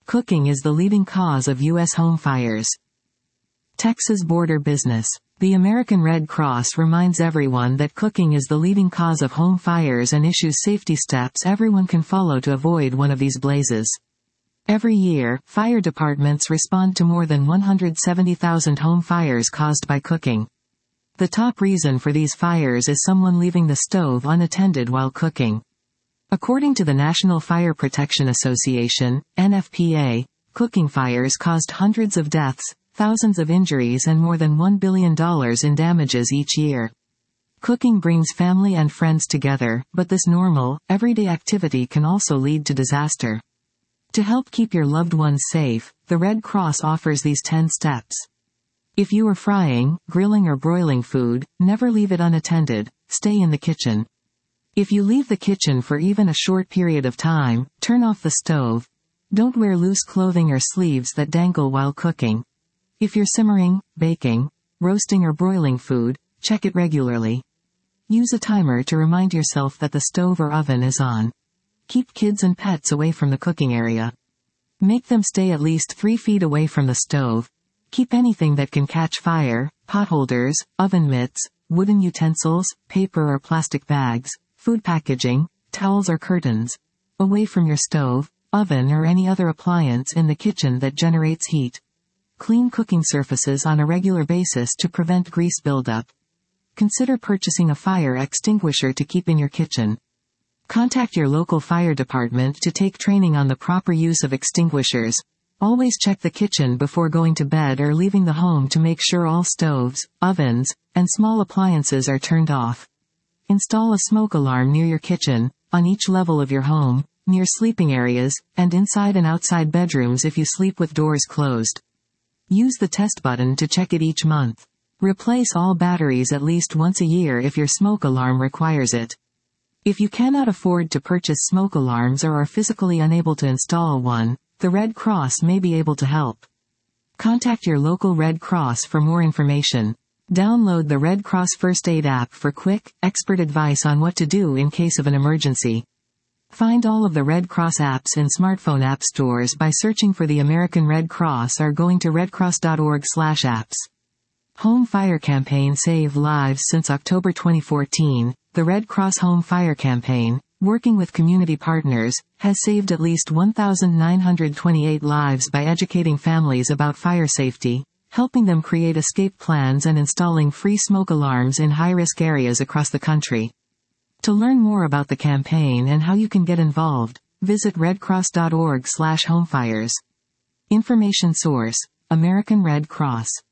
Cooking is the leading cause of U.S. home fires. Texas border business. The American Red Cross reminds everyone that cooking is the leading cause of home fires and issues safety steps everyone can follow to avoid one of these blazes. Every year, fire departments respond to more than 170,000 home fires caused by cooking. The top reason for these fires is someone leaving the stove unattended while cooking. According to the National Fire Protection Association, NFPA, cooking fires caused hundreds of deaths, thousands of injuries and more than $1 billion in damages each year. Cooking brings family and friends together, but this normal, everyday activity can also lead to disaster. To help keep your loved ones safe, the Red Cross offers these 10 steps. If you are frying, grilling or broiling food, never leave it unattended, stay in the kitchen. If you leave the kitchen for even a short period of time, turn off the stove. Don't wear loose clothing or sleeves that dangle while cooking. If you're simmering, baking, roasting or broiling food, check it regularly. Use a timer to remind yourself that the stove or oven is on. Keep kids and pets away from the cooking area. Make them stay at least 3 feet away from the stove. Keep anything that can catch fire, potholders, oven mitts, wooden utensils, paper or plastic bags, food packaging, towels or curtains, away from your stove, oven or any other appliance in the kitchen that generates heat. Clean cooking surfaces on a regular basis to prevent grease buildup. Consider purchasing a fire extinguisher to keep in your kitchen. Contact your local fire department to take training on the proper use of extinguishers. Always check the kitchen before going to bed or leaving the home to make sure all stoves, ovens, and small appliances are turned off. Install a smoke alarm near your kitchen, on each level of your home, near sleeping areas, and inside and outside bedrooms if you sleep with doors closed. Use the test button to check it each month. Replace all batteries at least once a year if your smoke alarm requires it. If you cannot afford to purchase smoke alarms or are physically unable to install one, the Red Cross may be able to help. Contact your local Red Cross for more information. Download the Red Cross First Aid app for quick, expert advice on what to do in case of an emergency. Find all of the Red Cross apps in smartphone app stores by searching for the American Red Cross or going to redcross.org/apps. Home Fire Campaign Save Lives. Since October 2014, the Red Cross Home Fire Campaign, working with community partners, has saved at least 1,928 lives by educating families about fire safety, helping them create escape plans and installing free smoke alarms in high-risk areas across the country. To learn more about the campaign and how you can get involved, visit redcross.org/homefires. Information source: American Red Cross.